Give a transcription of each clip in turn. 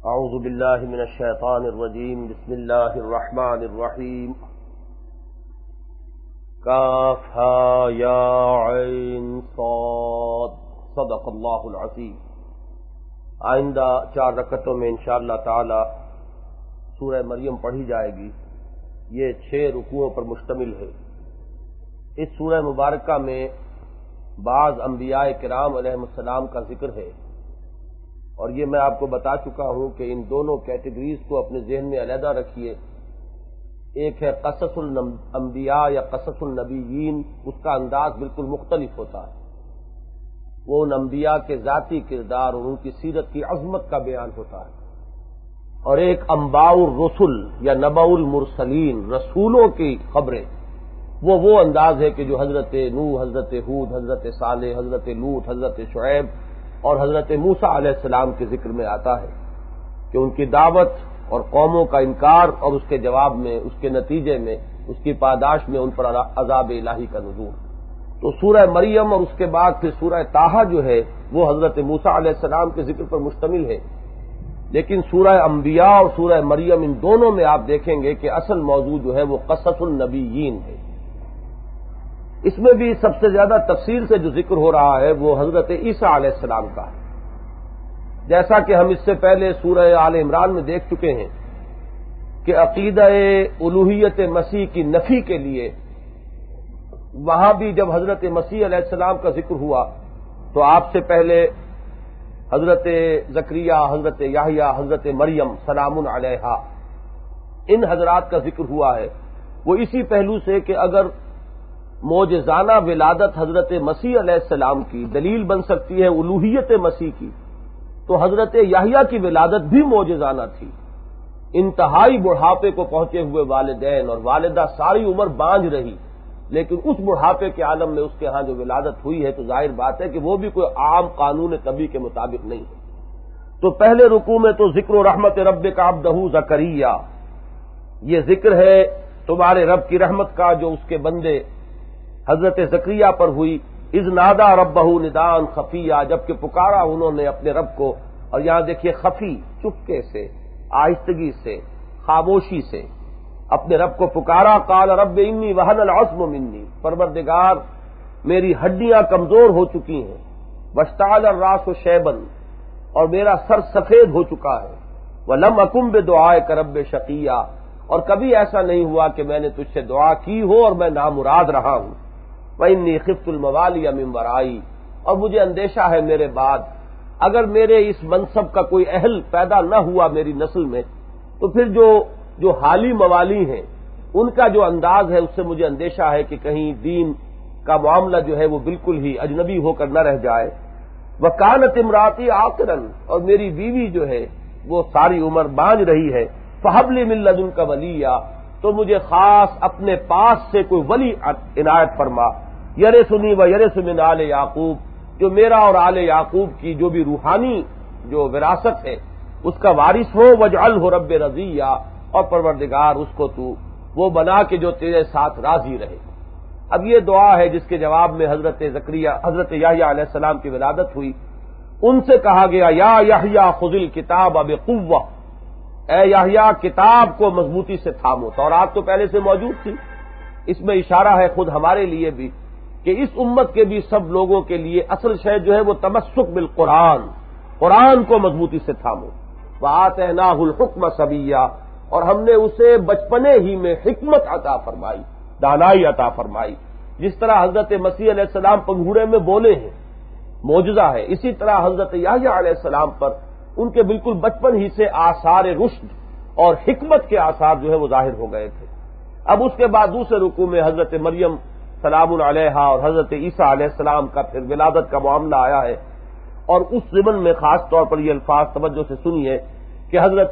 اعوذ باللہ من الشیطان الرجیم بسم اللہ الرحمن الرحیم کاف ہا یا عین صاد صدق اللہ العظیم۔ آئندہ 4 رکعتوں میں انشاءاللہ تعالی سورہ مریم پڑھی جائے گی۔ یہ 6 رکوعوں پر مشتمل ہے۔ اس سورہ مبارکہ میں بعض انبیاء کرام علیہ السلام کا ذکر ہے، اور یہ میں آپ کو بتا چکا ہوں کہ ان دونوں کیٹیگریز کو اپنے ذہن میں علیحدہ رکھیے۔ ایک ہے قصص الانبیاء یا قصص النبیین، اس کا انداز بالکل مختلف ہوتا ہے، وہ ان انبیاء کے ذاتی کردار اور ان کی سیرت کی عظمت کا بیان ہوتا ہے۔ اور ایک انباء الرسل یا نبأ المرسلین، رسولوں کی خبریں، وہ انداز ہے کہ جو حضرت نوح، حضرت ہود، حضرت صالح، حضرت لوط، حضرت شعیب اور حضرت موسیٰ علیہ السلام کے ذکر میں آتا ہے کہ ان کی دعوت اور قوموں کا انکار اور اس کے جواب میں، اس کے نتیجے میں، اس کی پاداش میں ان پر عذاب الہی کا نزول۔ تو سورہ مریم اور اس کے بعد پھر سورہ طٰہٰ جو ہے وہ حضرت موسیٰ علیہ السلام کے ذکر پر مشتمل ہے، لیکن سورہ انبیاء اور سورہ مریم ان دونوں میں آپ دیکھیں گے کہ اصل موضوع جو ہے وہ قصص النبیین ہے۔ اس میں بھی سب سے زیادہ تفصیل سے جو ذکر ہو رہا ہے وہ حضرت عیسیٰ علیہ السلام کا ہے، جیسا کہ ہم اس سے پہلے سورہ آل عمران میں دیکھ چکے ہیں کہ عقیدہ الوہیت مسیح کی نفی کے لیے وہاں بھی جب حضرت مسیح علیہ السلام کا ذکر ہوا تو آپ سے پہلے حضرت زکریا، حضرت یحییٰ، حضرت مریم سلام علیہا، ان حضرات کا ذکر ہوا ہے۔ وہ اسی پہلو سے کہ اگر معجزانہ ولادت حضرت مسیح علیہ السلام کی دلیل بن سکتی ہے الوہیت مسیح کی، تو حضرت یحییٰ کی ولادت بھی معجزانہ تھی۔ انتہائی بڑھاپے کو پہنچے ہوئے والدین اور والدہ ساری عمر بانجھ رہی، لیکن اس بڑھاپے کے عالم میں اس کے ہاں جو ولادت ہوئی ہے تو ظاہر بات ہے کہ وہ بھی کوئی عام قانون طبی کے مطابق نہیں ہے۔ تو پہلے رکوع میں تو ذکر و رحمت ربک عبدہ زکریا، یہ ذکر ہے تمہارے رب کی رحمت کا جو اس کے بندے حضرت زکریا پر ہوئی۔ اذ نادا ربہ نداء خفیہ، جبکہ پکارا انہوں نے اپنے رب کو، اور یہاں دیکھیے خفی، چپکے سے، آہستگی سے، خاموشی سے اپنے رب کو پکارا۔ قال رب انی وہن العظم منی، پروردگار میری ہڈیاں کمزور ہو چکی ہیں، واشتعل الراس شیبا، اور میرا سر سفید ہو چکا ہے، ولم اکن بدعائک رب شقیہ، اور کبھی ایسا نہیں ہوا کہ میں نے تجھ سے دعا کی ہو اور میں نامراد رہا ہوں۔ وَإِنِّي خِفْتُ الْمَوَالِيَ مِن وَرَائِي، اور مجھے اندیشہ ہے میرے بعد اگر میرے اس منصب کا کوئی اہل پیدا نہ ہوا میری نسل میں تو پھر جو حالی موالی ہیں ان کا جو انداز ہے اس سے مجھے اندیشہ ہے کہ کہیں دین کا معاملہ جو ہے وہ بالکل ہی اجنبی ہو کر نہ رہ جائے۔ وَكَانَتِ امْرَأَتِي عَاقِرًا، اور میری بیوی جو ہے وہ ساری عمر بانجھ رہی ہے۔ فَهَبْ لِي مِن لَّدُنكَ وَلِيًّا، تو مجھے خاص اپنے پاس سے کوئی ولی عنایت فرما، یرثنی و یرث من آل یعقوب، جو میرا اور آل یعقوب کی جو بھی روحانی جو وراثت ہے اس کا وارث ہو۔ واجعلہ رب رضیہ، اور پروردگار اس کو تو وہ بنا کہ جو تیرے ساتھ راضی رہے۔ اب یہ دعا ہے جس کے جواب میں حضرت یحییٰ علیہ السلام کی ولادت ہوئی۔ ان سے کہا گیا یا یحییٰ خذ الکتاب بقوہ، اے یحییٰ کتاب کو مضبوطی سے تھامو۔ تورات تو پہلے سے موجود تھی، اس میں اشارہ ہے خود ہمارے لیے بھی کہ اس امت کے بھی سب لوگوں کے لیے اصل شے جو ہے وہ تمسک بالقرآن، قرآن کو مضبوطی سے تھامو۔ وآتیناہ الحکم صبیہ، اور ہم نے اسے بچپنے ہی میں حکمت عطا فرمائی، دانائی عطا فرمائی۔ جس طرح حضرت مسیح علیہ السلام پنگھوڑے میں بولے ہیں، معجزہ ہے، اسی طرح حضرت یحییٰ علیہ السلام پر ان کے بالکل بچپن ہی سے آثار رشد اور حکمت کے آثار جو ہے وہ ظاہر ہو گئے تھے۔ اب اس کے بعد دوسرے رکوع میں حضرت مریم سلام علیہا اور حضرت عیسیٰ علیہ السلام کا پھر ولادت کا معاملہ آیا ہے، اور اس ضمن میں خاص طور پر یہ الفاظ توجہ سے سنیے کہ حضرت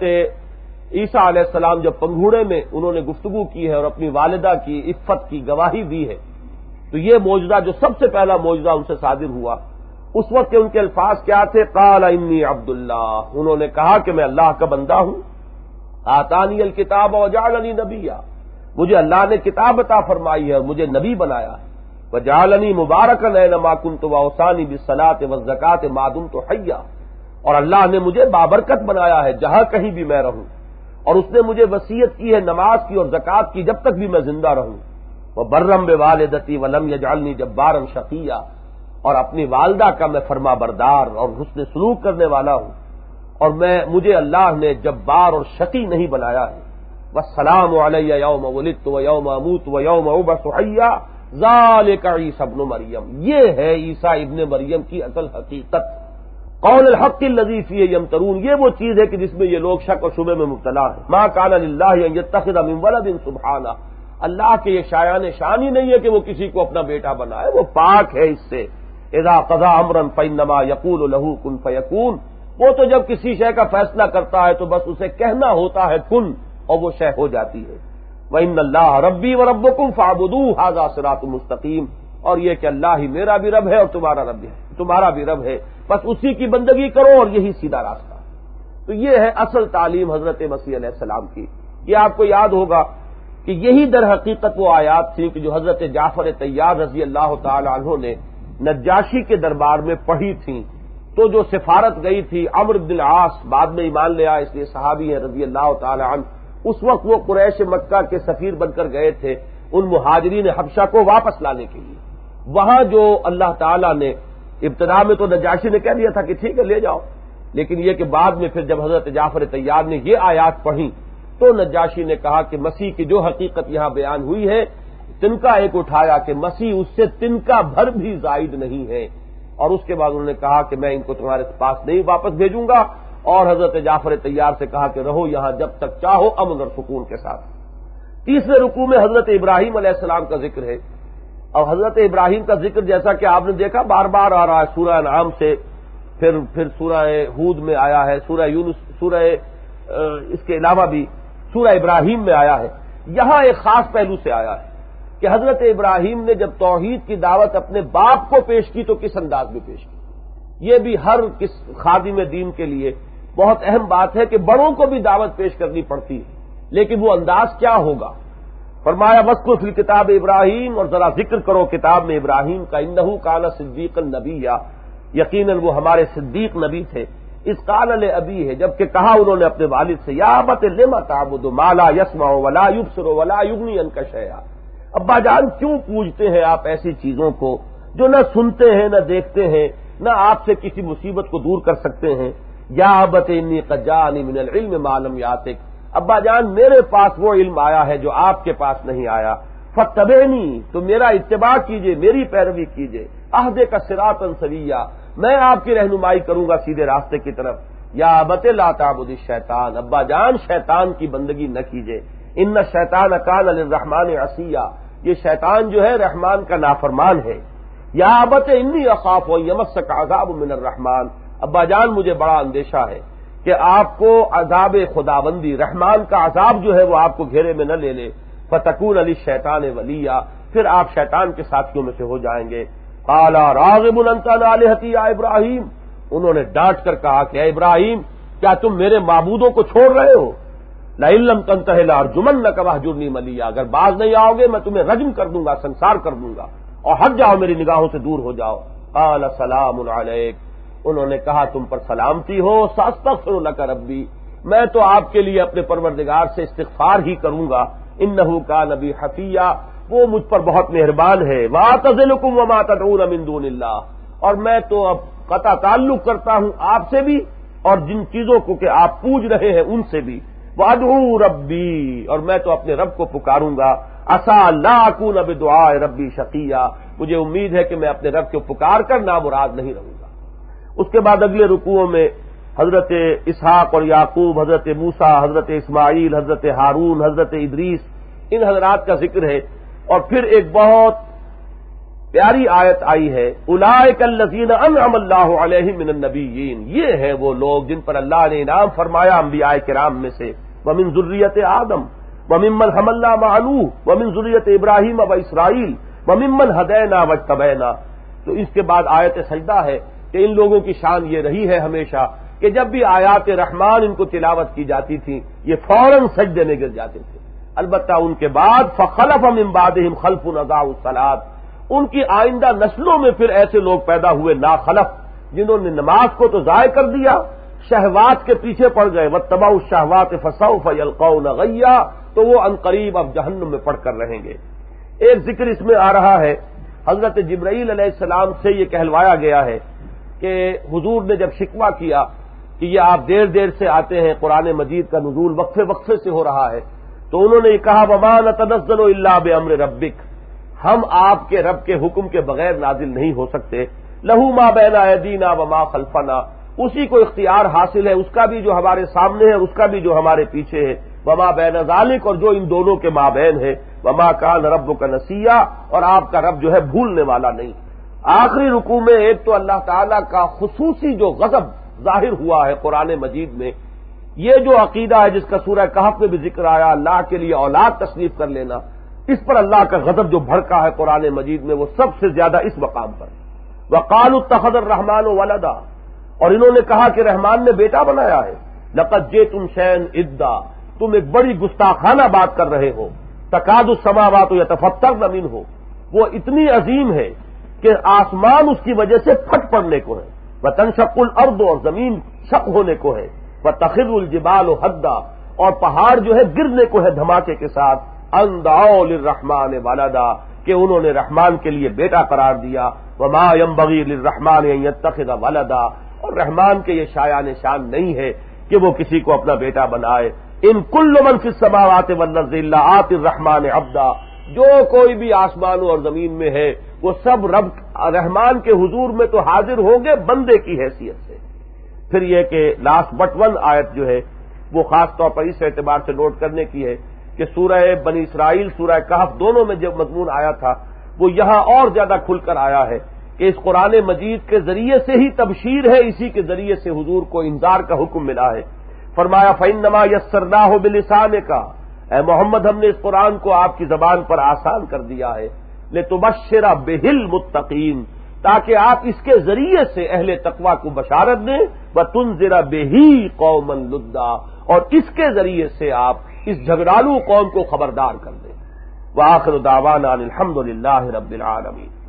عیسیٰ علیہ السلام جب پنگھوڑے میں انہوں نے گفتگو کی ہے اور اپنی والدہ کی عفت کی گواہی دی ہے، تو یہ معجزہ جو سب سے پہلا معجزہ ان سے صادر ہوا، اس وقت کے ان کے الفاظ کیا تھے؟ قال انی عبد اللہ، انہوں نے کہا کہ میں اللہ کا بندہ ہوں۔ آتانی الکتاب وجعلنی نبیا، مجھے اللہ نے کتاب عطا فرمائی ہے اور مجھے نبی بنایا ہے۔ وجعلنی مبارکا اینما کنت واوصانی بالصلاۃ والزکاۃ ما دمت حیا، اور اللہ نے مجھے بابرکت بنایا ہے جہاں کہیں بھی میں رہوں، اور اس نے مجھے وصیت کی ہے نماز کی اور زکوٰۃ کی جب تک بھی میں زندہ رہوں۔ وبرم بوالدتی ولم یجعلنی جبارا شقیا، اور اپنی والدہ کا میں فرما بردار اور حسن سلوک کرنے والا ہوں، اور مجھے اللہ نے جبار اور شقی نہیں بنایا ہے۔ والسلام علی یوم ولدت ویوم اموت ویوم ابعث حیا ذالک عیسی ابن مریم، یہ ہے عیسیٰ ابن مریم کی اصل حقیقت۔ قول الحق الذی فیہ یمترون، یہ وہ چیز ہے کہ جس میں یہ لوگ شک و شبے میں مبتلا ہیں۔ ما کان للہ ان یتخذ من ولد سبحانہ، اللہ کے یہ شایان شان ہی نہیں ہے کہ وہ کسی کو اپنا بیٹا بنائے، وہ پاک ہے اس سے۔ اذا قضى امرا فانما يقول له كن فيكون، وہ تو جب کسی شے کا فیصلہ کرتا ہے تو بس اسے کہنا ہوتا ہے کن، اور وہ شے ہو جاتی ہے۔ وَإِنَّ اللَّهَ رَبِّي وَرَبُّكُمْ فَاعْبُدُوهُ هَذَا صِرَاطٌ مُسْتَقِيمٌ، اور یہ کہ اللہ ہی میرا بھی رب ہے اور تمہارا بھی رب ہے، بس اسی کی بندگی کرو اور یہی سیدھا راستہ۔ تو یہ ہے اصل تعلیم حضرت مسیح علیہ السلام کی۔ یہ آپ کو یاد ہوگا کہ یہی در حقیقت وہ آیات تھی کہ جو حضرت جعفر طیار رضی اللہ تعالی عنہ نے نجاشی کے دربار میں پڑھی تھیں، تو جو سفارت گئی تھی عمرو بن العاص بعد میں ایمان لے آیا، اس لیے صحابی ہیں رضی اللہ تعالی عنہ، اس وقت وہ قریش مکہ کے سفیر بن کر گئے تھے ان مہاجرین حبشہ کو واپس لانے کے لیے۔ وہاں جو اللہ تعالیٰ نے ابتدا میں تو نجاشی نے کہہ دیا تھا کہ ٹھیک ہے لے جاؤ، لیکن یہ کہ بعد میں پھر جب حضرت جعفر طیار نے یہ آیات پڑھی تو نجاشی نے کہا کہ مسیح کی جو حقیقت یہاں بیان ہوئی ہے، تنکا ایک اٹھایا کہ مسیح اس سے تنکا بھر بھی زائد نہیں ہے، اور اس کے بعد انہوں نے کہا کہ میں ان کو تمہارے پاس نہیں واپس بھیجوں گا، اور حضرت جعفر طیار سے کہا کہ رہو یہاں جب تک چاہو امن اور سکون کے ساتھ۔ تیسرے رکوع میں حضرت ابراہیم علیہ السلام کا ذکر ہے، اور حضرت ابراہیم کا ذکر جیسا کہ آپ نے دیکھا بار بار آ رہا ہے، سورہ انعام سے پھر سورہ ہود میں آیا ہے، سورہ یونس، اس کے علاوہ بھی سورہ ابراہیم میں آیا ہے۔ یہاں ایک خاص پہلو سے آیا ہے کہ حضرت ابراہیم نے جب توحید کی دعوت اپنے باپ کو پیش کی تو کس انداز میں پیش کی۔ یہ بھی ہر خادم دین کے لیے بہت اہم بات ہے کہ بڑوں کو بھی دعوت پیش کرنی پڑتی ہے، لیکن وہ انداز کیا ہوگا؟ فرمایا وَاذْكُرْ فِی الْکِتَابِ ابراہیم، اور ذرا ذکر کرو کتاب میں ابراہیم کا، اِنَّهُ کَانَ صِدِّیقًا نَبِیًّا، یقیناً وہ ہمارے صدیق نبی تھے۔ اذ قال لأبیہ، جبکہ کہا انہوں نے اپنے والد سے، یا ابت لم تعبد ما لا يسمع ولا يبصر ولا یغنی عنک شیئا، ابا جان کیوں پوجتے ہیں آپ ایسی چیزوں کو جو نہ سنتے ہیں نہ دیکھتے ہیں نہ آپ سے کسی مصیبت کو دور کر سکتے ہیں۔ یا ابت انی قد جاءنی من العلم ما لم یاتک، ابا جان میرے پاس وہ علم آیا ہے جو آپ کے پاس نہیں آیا، فاتبعنی، تو میرا اتباع کیجئے، میری پیروی کیجئے، اہدک صراطا سویا، میں آپ کی رہنمائی کروں گا سیدھے راستے کی طرف۔ یا ابت لا تعبد الشیطان، ابا جان شیطان کی بندگی نہ کیجئے، ان الشیطان کان للرحمن عصیا، یہ شیطان جو ہے رحمان کا نافرمان ہے۔ یا ابت انی اخاف ان یمسک عذاب من الرحمن، ابا جان مجھے بڑا اندیشہ ہے کہ آپ کو عذاب خداوندی، رحمان کا عذاب جو ہے وہ آپ کو گھیرے میں نہ لے لے، فتکون للشیطان ولیا، پھر آپ شیطان کے ساتھیوں میں سے ہو جائیں گے۔ قال راغب انت عن آلہتی یا ابراہیم، انہوں نے ڈانٹ کر کہا کہ اے ابراہیم کیا تم میرے معبودوں کو چھوڑ رہے ہو؟ لئن لم تنتہ لارجمنک واہجرنی ملیا، اگر باز نہیں آؤ گے میں تمہیں رجم کر دوں گا، سنسار کر دوں گا، اور ہٹ جاؤ میری نگاہوں سے دور ہو جاؤ۔ قال سلام علیک، انہوں نے کہا تم پر سلامتی ہو، ساستغفر لک ربی، میں تو آپ کے لیے اپنے پروردگار سے استغفار ہی کروں گا، انہ کان بی حفیہ، وہ مجھ پر بہت مہربان ہے۔ واعتزلکم وما تدعون من دون اللہ، اور میں تو اب قطع تعلق کرتا ہوں آپ سے بھی اور جن چیزوں کو کہ آپ پوج رہے ہیں ان سے بھی۔ وادعو ربی، اور میں تو اپنے رب کو پکاروں گا۔ عسى لا اكون بدعاء ربی شقیا، مجھے امید ہے کہ میں اپنے رب کو پکار کر نامراد نہیں رہوں گا۔ اس کے بعد اگلے رکوعوں میں حضرت اسحاق اور یعقوب، حضرت موسیٰ، حضرت اسماعیل، حضرت ہارون، حضرت ادریس، ان حضرات کا ذکر ہے، اور پھر ایک بہت پیاری آیت آئی ہے، اولئک الذین انعم اللہ علیہم من النبیین، یہ ہیں وہ لوگ جن پر اللہ نے انعام فرمایا انبیاء کرام میں سے، ومن ذریۃ آدم وممن حملنا مع نوح ومن ذریۃ ابراہیم واسرائیل وممن ہدینا واجتبینا۔ تو اس کے بعد آیت سجدہ ہے کہ ان لوگوں کی شان یہ رہی ہے ہمیشہ کہ جب بھی آیات رحمان ان کو تلاوت کی جاتی تھی یہ فوراً سجدے میں گر جاتے تھے۔ البتہ ان کے بعد فخلف من بعدہم خلف اضاعوا الصلاۃ، ان کی آئندہ نسلوں میں پھر ایسے لوگ پیدا ہوئے ناخلف جنہوں نے نماز کو تو ضائع کر دیا، شہوات کے پیچھے پڑ گئے، واتبعوا الشہوات فسوف یلقون غیا، تو وہ عنقریب اب جہنم میں پڑ کر رہیں گے۔ ایک ذکر اس میں آ رہا ہے، حضرت جبرائیل علیہ السلام سے یہ کہلوایا گیا ہے کہ حضور نے جب شکوہ کیا کہ یہ آپ دیر دیر سے آتے ہیں، قرآن مجید کا نزول وقفے وقفے سے ہو رہا ہے، تو انہوں نے یہ کہا وما نتنزل الا بامر ربک، ہم آپ کے رب کے حکم کے بغیر نازل نہیں ہو سکتے، لہو ما بین ایدینا وما خلفنا، اسی کو اختیار حاصل ہے، اس کا بھی جو ہمارے سامنے ہے، اس کا بھی جو ہمارے پیچھے ہے، وما بین ذالک، اور جو ان دونوں کے مابین ہے، وما کان ربک نسیا، اور آپ کا رب جو ہے بھولنے والا نہیں۔ آخری رکوع میں ایک تو اللہ تعالی کا خصوصی جو غضب ظاہر ہوا ہے قرآن مجید میں، یہ جو عقیدہ ہے جس کا سورہ کہف میں بھی ذکر آیا، اللہ کے لیے اولاد تصنیف کر لینا، اس پر اللہ کا غضب جو بھڑکا ہے قرآن مجید میں وہ سب سے زیادہ اس مقام پر۔ وقالوا اتخذ الرحمن ولدا، اور انہوں نے کہا کہ رحمان نے بیٹا بنایا ہے، لقد جئتم شیئا ادا، تم ایک بڑی گستاخانہ بات کر رہے ہو، تکاد السماوات یتفطرن منہ، وہ اتنی عظیم ہے کہ آسمان اس کی وجہ سے پھٹ پڑنے کو ہے، وتنشق الارض، اور زمین شق ہونے کو ہے، وتخر الجبال حدا، اور پہاڑ جو ہے گرنے کو ہے دھماکے کے ساتھ، ان دعوا للرحمن ولدا، کہ انہوں نے رحمان کے لیے بیٹا قرار دیا، وما ينبغي للرحمن ان يتخذ ولدا، اور رحمان کے یہ شایان شان نہیں ہے کہ وہ کسی کو اپنا بیٹا بنائے۔ ان کل من فی السماوات والارض الا آتی الرحمن عبدا، جو کوئی بھی آسمانوں اور زمین میں ہے وہ سب رب رحمان کے حضور میں تو حاضر ہوں گے بندے کی حیثیت سے۔ پھر یہ کہ لاسٹ بٹ ون آیت جو ہے وہ خاص طور پر اس اعتبار سے نوٹ کرنے کی ہے کہ سورہ بنی اسرائیل، سورہ کہف دونوں میں جو مضمون آیا تھا وہ یہاں اور زیادہ کھل کر آیا ہے کہ اس قرآن مجید کے ذریعے سے ہی تبشیر ہے، اسی کے ذریعے سے حضور کو انذار کا حکم ملا ہے۔ فرمایا فَإِنَّمَا يَسَّرْنَاهُ بِلِسَانِكَ، اے محمد ہم نے اس قرآن کو آپ کی زبان پر آسان کر دیا ہے، لِتُبَشِّرَ بِهِ الْمُتَّقِينَ، تاکہ آپ اس کے ذریعے سے اہل تقوی کو بشارت دیں، وَتُنذِرَ بِهِ قَوْمًا لُدًّا، اور اس کے ذریعے سے آپ اس جھگڑالو قوم کو خبردار کر دیں۔ وآخر دعوانا الحمد للہ رب العالمین۔